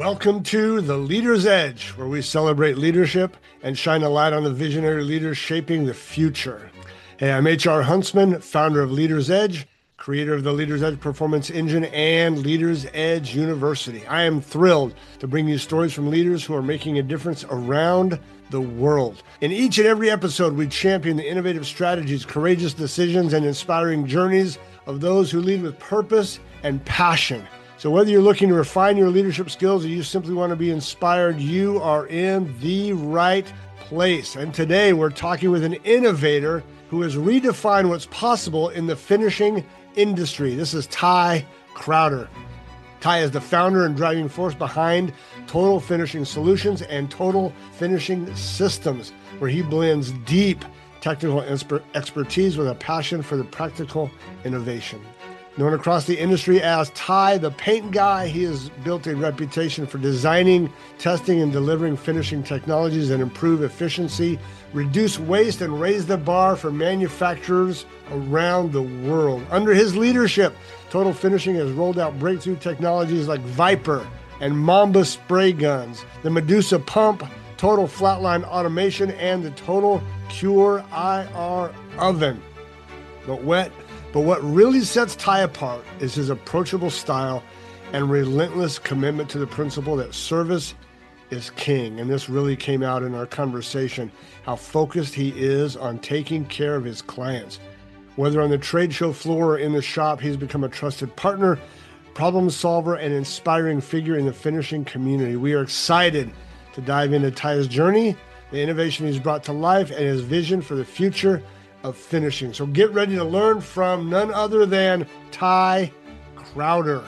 Welcome to The Leader's Edge, where we celebrate leadership and shine a light on the visionary leaders shaping the future. Hey, I'm HR Huntsman, founder of Leader's Edge, creator of the Leader's Edge Performance Engine and Leader's Edge University. I am thrilled to bring you stories from leaders who are making a difference around the world. In each and every episode, we champion the innovative strategies, courageous decisions, and inspiring journeys of those who lead with purpose and passion. So whether you're looking to refine your leadership skills or you simply want to be inspired, you are in the right place. And today we're talking with an innovator who has redefined what's possible in the finishing industry. This is Ty Crowder. Ty is the founder and driving force behind Total Finishing Solutions and Total Finishing Systems, where he blends deep technical expertise with a passion for the practical innovation. Known across the industry as Ty the Paint Guy, he has built a reputation for designing, testing, and delivering finishing technologies that improve efficiency, reduce waste, and raise the bar for manufacturers around the world. Under his leadership, Total Finishing has rolled out breakthrough technologies like Viper and Mamba spray guns, the Medusa pump, Total Flatline automation, and the Total Cure IR oven. But what really sets Ty apart is his approachable style and relentless commitment to the principle that service is king. And this really came out in our conversation, how focused he is on taking care of his clients. Whether on the trade show floor or in the shop, he's become a trusted partner, problem solver, and inspiring figure in the finishing community. We are excited to dive into Ty's journey, the innovation he's brought to life, and his vision for the future of finishing. So get ready to learn from none other than Ty Crowder.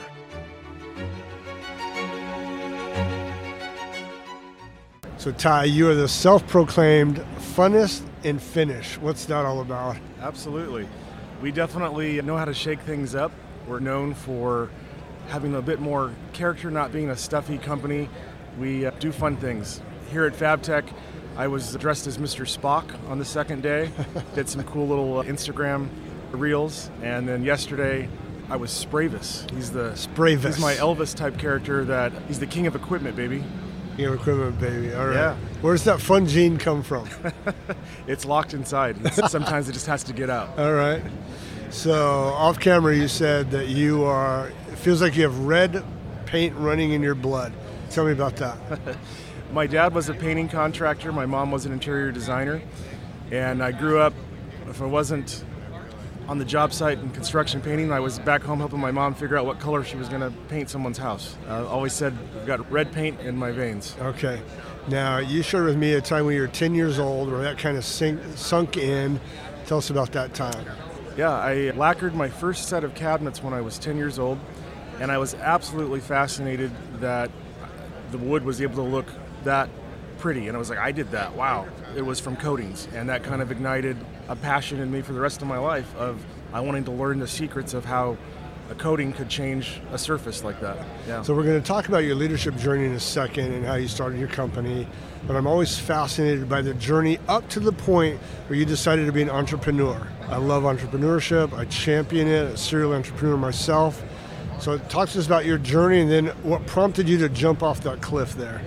So Ty, you are the self-proclaimed funnest in finish. What's that all about? Absolutely. We definitely know how to shake things up. We're known for having a bit more character, not being a stuffy company. We do fun things. Here at FabTech, I was dressed as Mr. Spock on the second day, did some cool little Instagram reels, and then yesterday I was Spravis. He's my Elvis type character that he's the king of equipment, baby. King of equipment, baby. All right. Yeah. Where's that fun gene come from? It's locked inside. Sometimes it just has to get out. All right. So off camera you said that it feels like you have red paint running in your blood. Tell me about that. My dad was a painting contractor. My mom was an interior designer. And I grew up, if I wasn't on the job site in construction painting, I was back home helping my mom figure out what color she was going to paint someone's house. I always said, I've got red paint in my veins. Okay. Now, you shared with me a time when you were 10 years old where that kind of sunk in. Tell us about that time. Yeah, I lacquered my first set of cabinets when I was 10 years old. And I was absolutely fascinated that the wood was able to look that pretty, and I was like, I did that, wow. It was from coatings, and that kind of ignited a passion in me for the rest of my life of I wanting to learn the secrets of how a coating could change a surface like that. Yeah. So we're going to talk about your leadership journey in a second and how you started your company, but I'm always fascinated by the journey up to the point where you decided to be an entrepreneur. I love entrepreneurship, I champion it, a serial entrepreneur myself. So talk to us about your journey and then what prompted you to jump off that cliff there.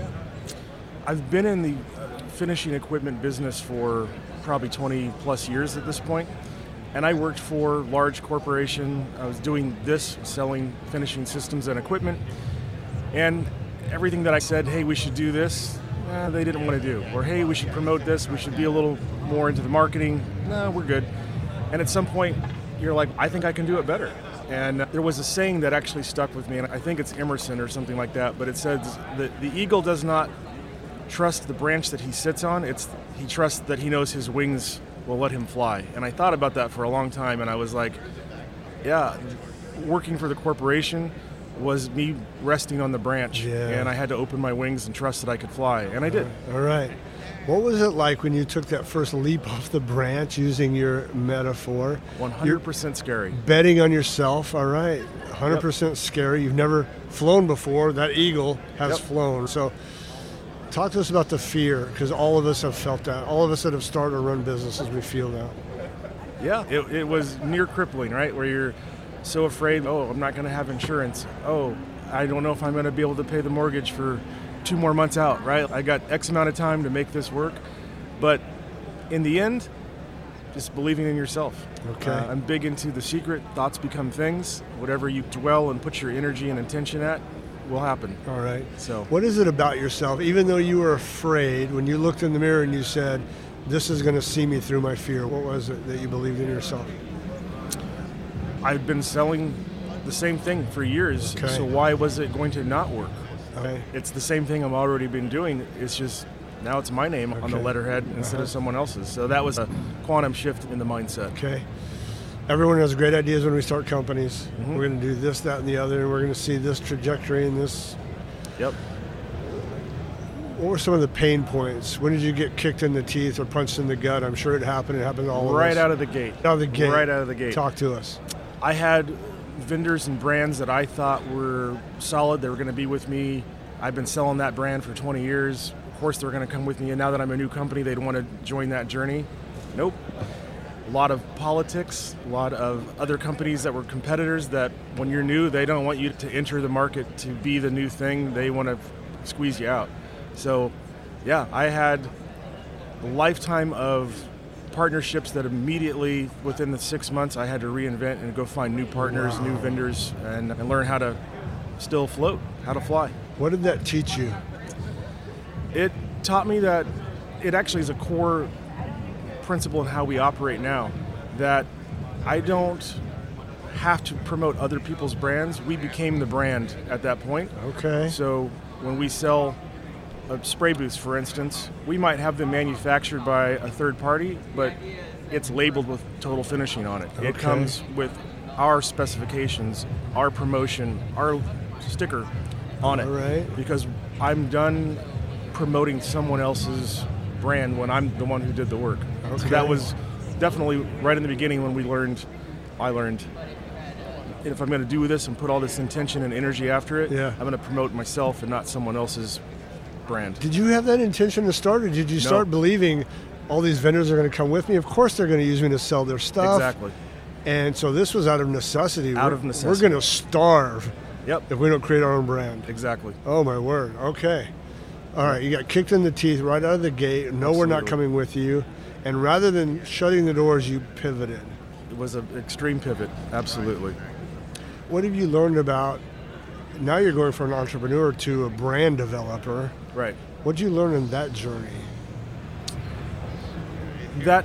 I've been in the finishing equipment business for probably 20 plus years at this point, and I worked for a large corporation. I was doing this, selling finishing systems and equipment, and everything that I said, hey, we should do this, they didn't want to do. Or hey, we should promote this, we should be a little more into the marketing, no, we're good. And at some point, you're like, I think I can do it better. And there was a saying that actually stuck with me, and I think it's Emerson or something like that, but it says that the eagle does not trust the branch that he sits on, he trusts that he knows his wings will let him fly. And I thought about that for a long time, and I was like, yeah, working for the corporation was me resting on the branch, and I had to open my wings and trust that I could fly, and I did. All right. What was it like when you took that first leap off the branch, using your metaphor? 100% scary. Betting on yourself, all right. 100% scary. You've never flown before. That eagle has flown. So talk to us about the fear, because all of us have felt that. All of us that have started or run businesses, we feel that. Yeah, it was near crippling, right? Where you're so afraid, oh, I'm not going to have insurance. Oh, I don't know if I'm going to be able to pay the mortgage for 2 more months out, right? I got X amount of time to make this work. But in the end, just believing in yourself. Okay. I'm big into the secret. Thoughts become things. Whatever you dwell and put your energy and intention at will happen. All right. So what is it about yourself, even though you were afraid, when you looked in the mirror and you said, this is going to see me through my fear, what was it that you believed in yourself? I've been selling the same thing for years, Okay. so why was it going to not work? Okay. It's the same thing I've already been doing. It's just now it's my name on the Okay. letterhead instead of someone else's. So that was a quantum shift in the mindset. Okay. Everyone has great ideas when we start companies. We're going to do this, that, and the other, and we're going to see this trajectory and this. Yep. What were some of the pain points? When did you get kicked in the teeth or punched in the gut? I'm sure it happened. It happened to all of us. Right out of the gate. Out of the gate. Right out of the gate. Talk to us. I had vendors and brands that I thought were solid. They were going to be with me. I've been selling that brand for 20 years. Of course, they're going to come with me. And now that I'm a new company, they'd want to join that journey. Nope. A lot of politics, a lot of other companies that were competitors that when you're new, they don't want you to enter the market to be the new thing. They want to squeeze you out. So, yeah, I had a lifetime of partnerships that immediately within the 6 months I had to reinvent and go find new partners, new vendors, and learn how to still float, how to fly. What did that teach you? It taught me that it actually is a core principle in how we operate now, that I don't have to promote other people's brands. We became the brand at that point. Okay. So when we sell spray booths, for instance, we might have them manufactured by a third party, but it's labeled with Total Finishing on it. It Okay. comes with our specifications, our promotion, our sticker on it. All right. Because I'm done promoting someone else's brand when I'm the one who did the work. So Okay. that was definitely right in the beginning when I learned if I'm going to do this and put all this intention and energy after it, Yeah. I'm going to promote myself and not someone else's brand. Did you have that intention to start, or did you start believing all these vendors are going to come with me? Of course they're going to use me to sell their stuff. Exactly. And so this was out of necessity. Out of necessity. We're going to starve Yep. if we don't create our own brand. Exactly. Oh, my word. Okay. All right. You got kicked in the teeth right out of the gate. No, we're not Absolutely. coming with you. And rather than shutting the doors, you pivoted. It was an extreme pivot. Absolutely. What have you learned about, now you're going from an entrepreneur to a brand developer. Right. What did you learn in that journey? That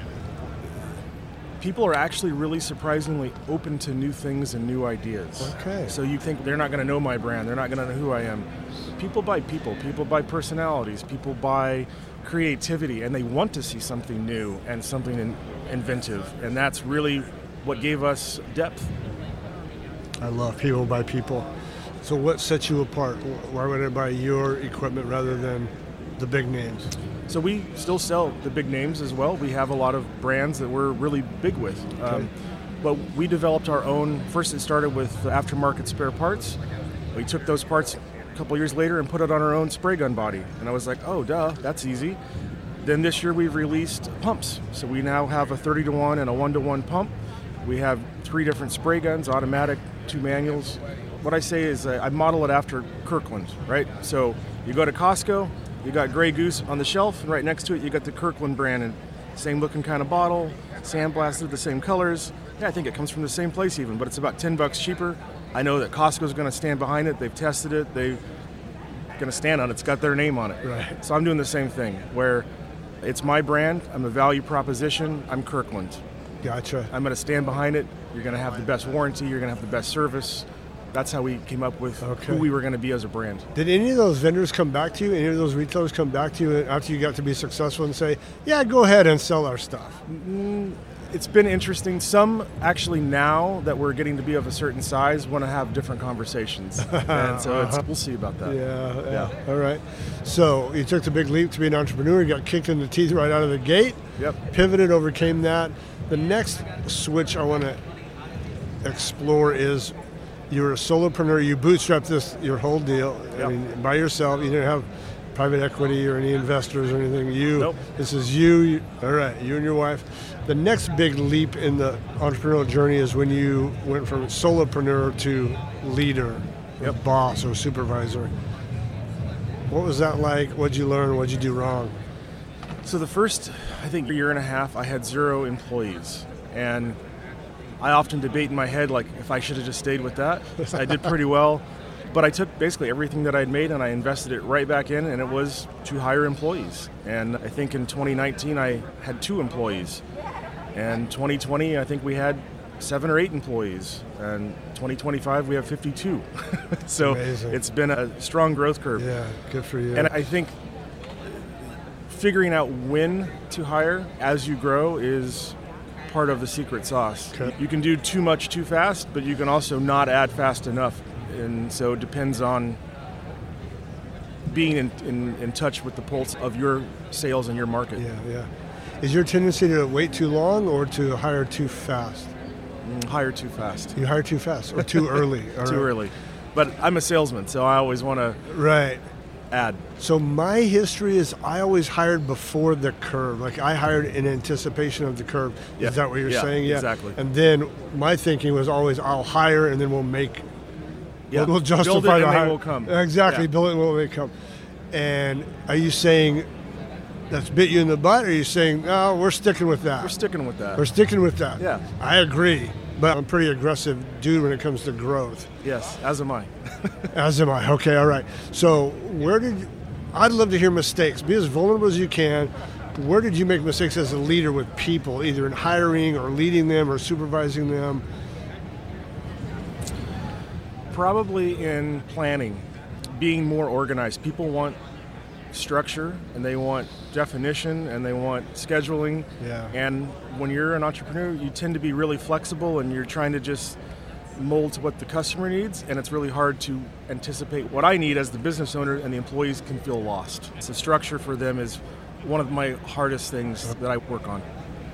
people are actually really surprisingly open to new things and new ideas. Okay. So you think they're not going to know my brand, they're not going to know who I am. People buy personalities, people buy creativity, and they want to see something new and something inventive. And that's really what gave us depth. I love people by people. So what sets you apart? Why would I buy your equipment rather than the big names? So we still sell the big names as well. We have a lot of brands that we're really big with. Okay. But we developed our own. First it started with aftermarket spare parts. We took those parts a couple years later and put it on our own spray gun body. And I was like, oh, duh, that's easy. Then this year we've released pumps. So we now have a 30-to-1 and a 1-to-1 pump. We have 3 different spray guns, automatic, 2 manuals. What I say is I model it after Kirkland, right? So you go to Costco, you got Grey Goose on the shelf, and right next to it you got the Kirkland brand, and same looking kind of bottle, sandblasted, the same colors. Yeah, I think it comes from the same place even, but it's about $10 cheaper. I know that Costco's going to stand behind it. They've tested it. They're going to stand on it. It's got their name on it. Right. So I'm doing the same thing, where it's my brand. I'm a value proposition. I'm Kirkland. Gotcha. I'm going to stand behind it. You're going to have the best warranty. You're going to have the best service. That's how we came up with who we were going to be as a brand. Did any of those vendors come back to you? Any of those retailers come back to you after you got to be successful and say, yeah, go ahead and sell our stuff? It's been interesting. Some actually now that we're getting to be of a certain size want to have different conversations. And so we'll see about that. Yeah. All right. So you took the big leap to be an entrepreneur. You got kicked in the teeth right out of the gate. Yep. Pivoted, overcame that. The next switch I want to explore is you're a solopreneur. You bootstrapped your whole deal. Yep. I mean, by yourself. You didn't have private equity or any investors or anything. Nope. This is you. All right. You and your wife. The next big leap in the entrepreneurial journey is when you went from solopreneur to leader. Yep. boss or supervisor. What was that like? What'd you learn? What'd you do wrong? So the first, I think, year and a half, I had 0 employees. And I often debate in my head, like, if I should have just stayed with that. I did pretty well. But I took basically everything that I'd made and I invested it right back in, and it was to hire employees. And I think in 2019, I had 2 employees. And 2020, I think we had 7 or 8 employees. And 2025, we have 52. So Amazing. It's been a strong growth curve. Yeah, good for you. And I think figuring out when to hire as you grow is part of the secret sauce. Okay. You can do too much too fast, but you can also not add fast enough. And so it depends on being in touch with the pulse of your sales and your market. Yeah. Is your tendency to wait too long or to hire too fast? Hire too fast. You hire too fast or too early? Too early. But I'm a salesman, so I always want to Right. add. So my history is I always hired before the curve. Like I hired in anticipation of the curve. Yeah. Is that what you're Yeah, saying? Yeah, exactly. And then my thinking was always I'll hire and then we'll make, Yeah. we'll justify Build it the and they hire. will come. Exactly, Yeah. build it and will they come. And are you saying that's bit you in the butt or are you saying, no, we're sticking with that? We're sticking with that. We're sticking with that. Yeah. I agree. But I'm a pretty aggressive dude when it comes to growth. Yes, as am I. As am I. Okay, all right. So I'd love to hear mistakes. Be as vulnerable as you can. Where did you make mistakes as a leader with people, either in hiring or leading them or supervising them? Probably in planning, being more organized. People want structure and they want definition and they want scheduling. Yeah. And when you're an entrepreneur, you tend to be really flexible and you're trying to just mold to what the customer needs, and it's really hard to anticipate what I need as the business owner, and the employees can feel lost. So structure for them is one of my hardest things that I work on.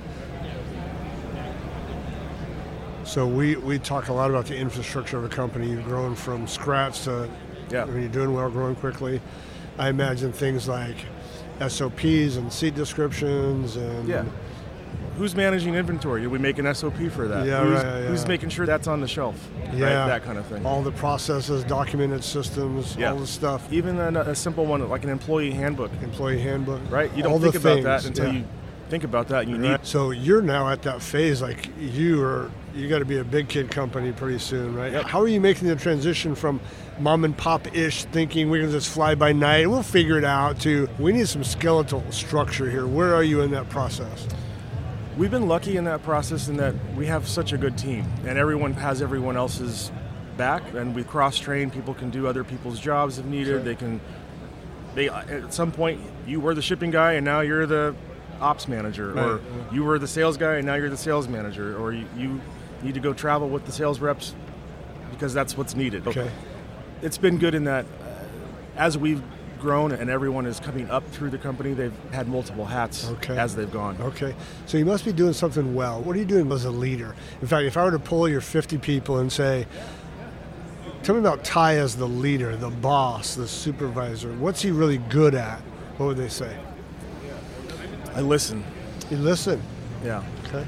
So we talk a lot about the infrastructure of a company. You've grown from scratch to, Yeah. I mean, you're doing well, growing quickly. I imagine things like SOPs and seat descriptions and Yeah. Who's managing inventory? Do we make an SOP for that? Yeah, who's, right, yeah. Who's making sure that's on the shelf? Yeah. Right? That kind of thing. all the processes, documented systems, Yeah. all the stuff, Even a simple one like an employee handbook, employee handbook. right? You all don't the think about things, that until yeah. you think about that. And you need Right. So you're now at that phase, like you got to be a big kid company pretty soon, right? Yep. How are you making the transition from mom and pop-ish thinking we're going to just fly by night and we'll figure it out to we need some skeletal structure here? Where are you in that process? We've been lucky in that process in that we have such a good team and everyone has everyone else's back, and we cross-train. People can do other people's jobs if needed. Sure. They at some point you were the shipping guy and now you're the ops manager, or Right. you were the sales guy and now you're the sales manager, or you need to go travel with the sales reps because that's what's needed. Okay. It's been good in that as we've grown and everyone is coming up through the company, they've had multiple hats Okay. as they've gone. Okay. So you must be doing something well. What are you doing as a leader? In fact, if I were to pull your 50 people and say, tell me about Ty as the leader, the boss, the supervisor. What's he really good at? What would they say? I listen. You listen. Yeah. Okay.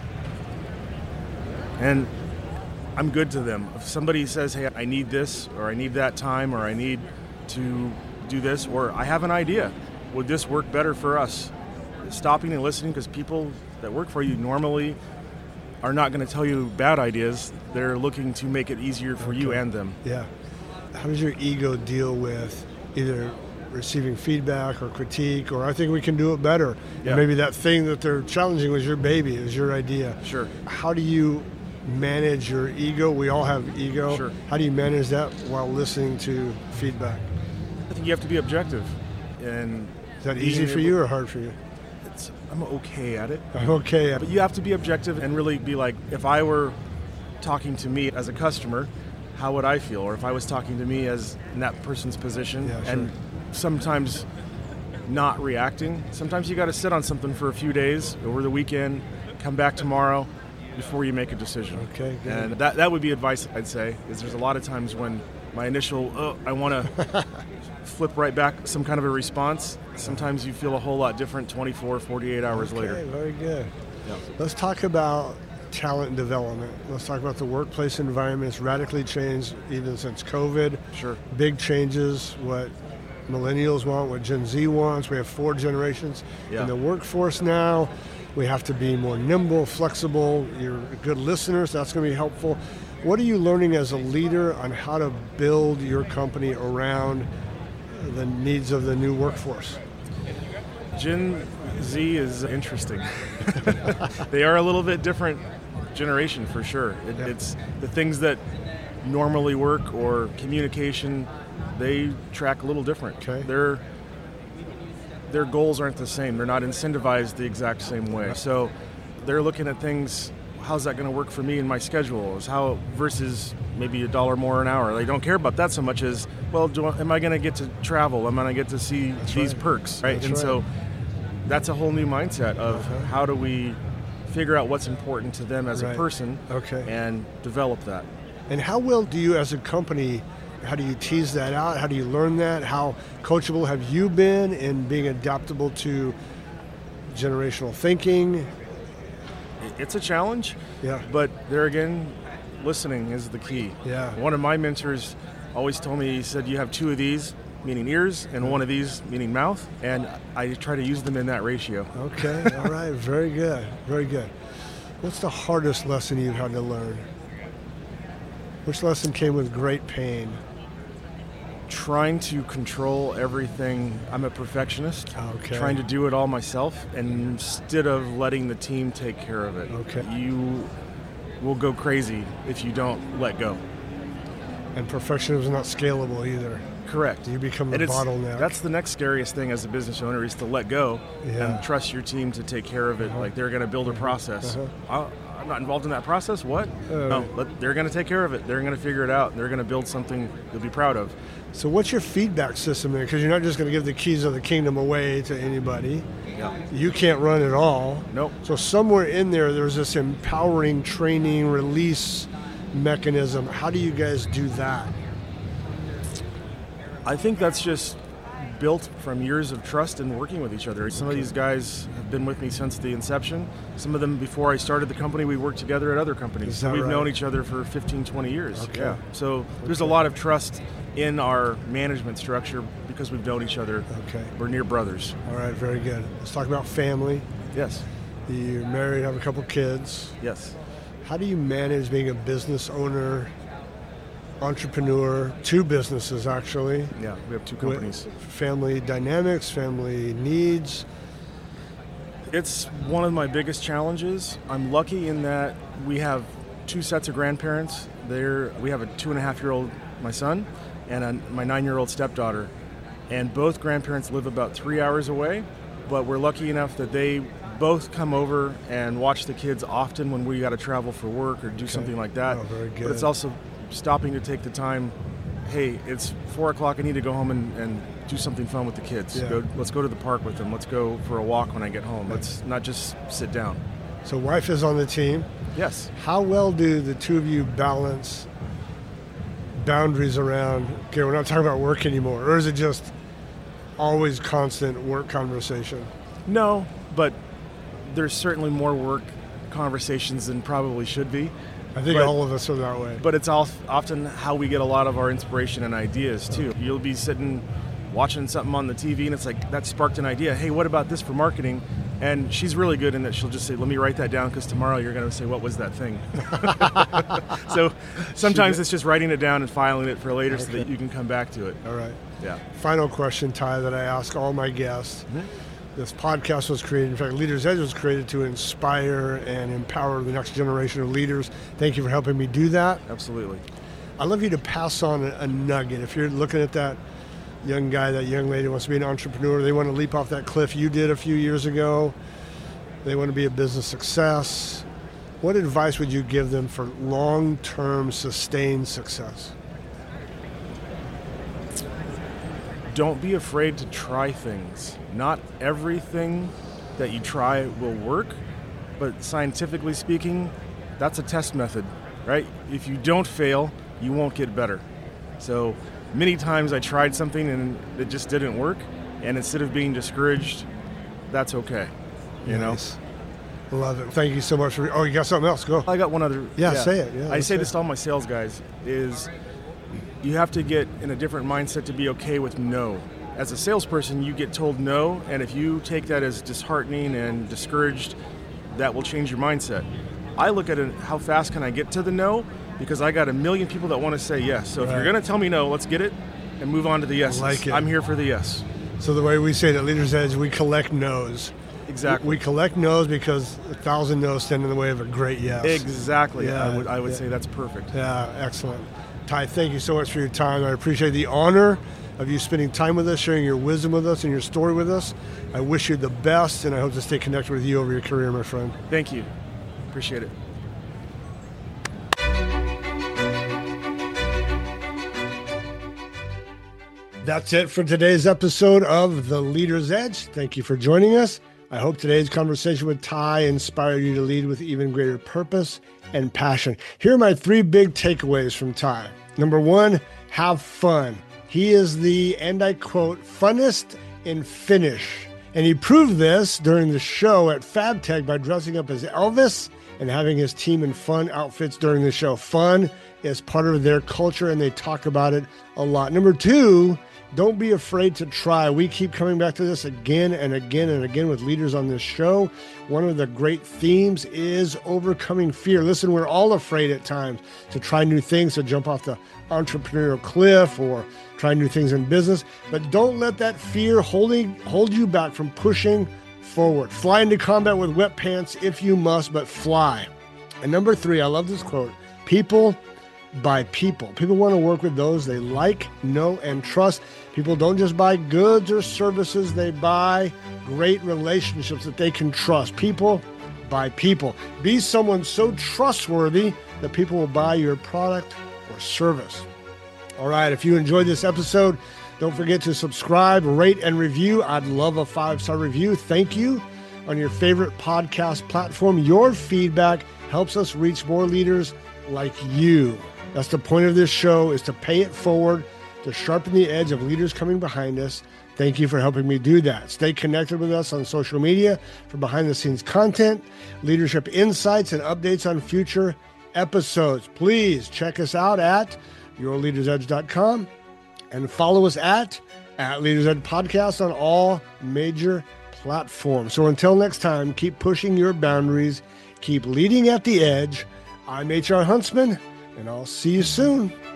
And I'm good to them. If somebody says, hey, I need this, or I need that time, or I need to do this, or I have an idea, would this work better for us? Stopping and listening, because people that work for you normally are not going to tell you bad ideas. They're looking to make it easier for you and them. Yeah. How does your ego deal with either receiving feedback or critique, or I think we can do it better? Yeah. And maybe that thing that they're challenging was your baby, it was your idea. Sure. How do you manage your ego? We all have ego. Sure. How do you manage that while listening to feedback? I think you have to be objective. And Is that easy for you or hard for you? I'm okay at it. I'm okay. But you have to be objective and really be like, if I were talking to me as a customer, how would I feel? Or if I was talking to me as in that person's position, Yeah, sure. and sometimes not reacting. Sometimes you got to sit on something for a few days over the weekend, come back tomorrow before you make a decision. Okay, good. And that would be advice I'd say, is there's a lot of times when my initial, I want to flip right back some kind of a response. Sometimes you feel a whole lot different 24, 48 hours later. Okay, very good. Yeah. Let's talk about talent development. Let's talk about the workplace environment. It's radically changed even since COVID. Sure. Big changes, what millennials want, what Gen Z wants. We have 4 generations in the workforce now. We have to be more nimble, flexible. You're good listeners. That's going to be helpful. What are you learning as a leader on how to build your company around the needs of the new workforce? Gen Z is interesting. They are a little bit different generation for sure. It's the things that normally work or communication, they track a little different. Okay. Their goals aren't the same. They're not incentivized the exact same way. So they're looking at things, how's that going to work for me in my schedule? How versus maybe $1 more an hour. They don't care about that so much as, well, am I going to get to travel? Am I going to get to see these perks? Right. So that's a whole new mindset of how do we figure out what's important to them as a person and develop that. And how well do you as a company, how do you tease that out? How do you learn that? How coachable have you been in being adaptable to generational thinking? It's a challenge, but there again, listening is the key. Yeah. One of my mentors always told me, he said, you have 2 of these, meaning ears, and 1 of these, meaning mouth, and I try to use them in that ratio. Okay, all right, very good, very good. What's the hardest lesson you've had to learn? Which lesson came with great pain? Trying to control everything. I'm a perfectionist. Trying to do it all myself instead of letting the team take care of it. You will go crazy if you don't let go. And perfectionism is not scalable either. Correct. You become the bottleneck. That's the next scariest thing as a business owner is to let go and trust your team to take care of it. Like they're going to build a process. I'm not involved in that process. What? No, they're going to take care of it. They're going to figure it out. They're going to build something you'll be proud of. So what's your feedback system there? Because you're not just going to give the keys of the kingdom away to anybody. You can't run it all. Nope. So somewhere in there's this empowering training release mechanism. How do you guys do that? I think that's just built from years of trust and working with each other. Some of these guys have been with me since the inception. Some of them, before I started the company, we worked together at other companies. So we've known each other for 15, 20 years. So there's a lot of trust in our management structure because we've known each other. We're near brothers. All right, very good. Let's talk about family. Yes. You're married, have a couple kids. Yes. How do you manage being a business owner, entrepreneur, 2 businesses actually? Yeah, we have 2 companies. Family dynamics, family needs. It's one of my biggest challenges. I'm lucky in that we have 2 sets of grandparents. We have a 2.5-year-old, my son, and my 9-year-old stepdaughter. And both grandparents live about 3 hours away, but we're lucky enough that they both come over and watch the kids often when we got to travel for work or do something like that. Oh, very good. But it's also stopping to take the time, hey, it's 4 o'clock, I need to go home and do something fun with the kids. Let's go to the park with them. Let's go for a walk when I get home. Let's not just sit down. So wife is on the team. Yes. How well do the 2 of you balance boundaries around, okay, we're not talking about work anymore, or is it just always constant work conversation? No, but there's certainly more work conversations than probably should be. I think all of us are that way. But it's often how we get a lot of our inspiration and ideas too. You'll be sitting watching something on the TV and it's like, that sparked an idea. Hey, what about this for marketing? And she's really good in that she'll just say, let me write that down because tomorrow you're going to say, what was that thing? So sometimes it's just writing it down and filing it for later so that you can come back to it. All right. Yeah. Final question, Ty, that I ask all my guests. This podcast was created, in fact, Leaders Edge was created to inspire and empower the next generation of leaders. Thank you for helping me do that. Absolutely. I'd love you to pass on a nugget. If you're looking at that young guy, that young lady wants to be an entrepreneur, they want to leap off that cliff you did a few years ago, they want to be a business success, what advice would you give them for long-term sustained success? Don't be afraid to try things. Not everything that you try will work, but scientifically speaking, that's a test method, right? If you don't fail, you won't get better. So many times I tried something and it just didn't work, and instead of being discouraged, that's okay, you know? Love it. Thank you so much for. Oh, you got something else? Go. I got one other. Yeah, say it. Yeah, I say this to all my sales guys: is you have to get in a different mindset to be okay with no. As a salesperson, you get told no, and if you take that as disheartening and discouraged, that will change your mindset. I look at it: how fast can I get to the no? Because I got a million people that want to say yes. So if you're going to tell me no, let's get it and move on to the yeses. Like it. I'm here for the yes. So the way we say it at Leaders Edge, we collect no's. Exactly. We collect no's because 1,000 no's stand in the way of a great yes. Exactly. Yeah, I would say that's perfect. Yeah, excellent. Ty, thank you so much for your time. I appreciate the honor of you spending time with us, sharing your wisdom with us and your story with us. I wish you the best, and I hope to stay connected with you over your career, my friend. Thank you. Appreciate it. That's it for today's episode of The Leader's Edge. Thank you for joining us. I hope today's conversation with Ty inspired you to lead with even greater purpose and passion. Here are my 3 big takeaways from Ty. Number 1, have fun. He is the, and I quote, funnest in Finnish. And he proved this during the show at FabTech by dressing up as Elvis and having his team in fun outfits during the show. Fun is part of their culture, and they talk about it a lot. Number 2, don't be afraid to try. We keep coming back to this again and again and again with leaders on this show. One of the great themes is overcoming fear. Listen, we're all afraid at times to try new things, to jump off the entrepreneurial cliff or try new things in business. But don't let that fear hold you back from pushing forward. Fly into combat with wet pants if you must, but fly. And number 3, I love this quote: people by people. People want to work with those they like, know, and trust. People don't just buy goods or services, they buy great relationships that they can trust. People by people. Be someone so trustworthy that people will buy your product or service. All right, if you enjoyed this episode, don't forget to subscribe, rate, and review. I'd love a 5-star review. Thank you. On your favorite podcast platform, your feedback helps us reach more leaders like you. That's the point of this show, is to pay it forward, to sharpen the edge of leaders coming behind us. Thank you for helping me do that. Stay connected with us on social media for behind-the-scenes content, leadership insights, and updates on future episodes. Please check us out at yourleadersedge.com and follow us at Leaders Edge Podcast on all major platforms. So until next time, keep pushing your boundaries, keep leading at the edge. I'm HR Huntsman, and I'll see you soon.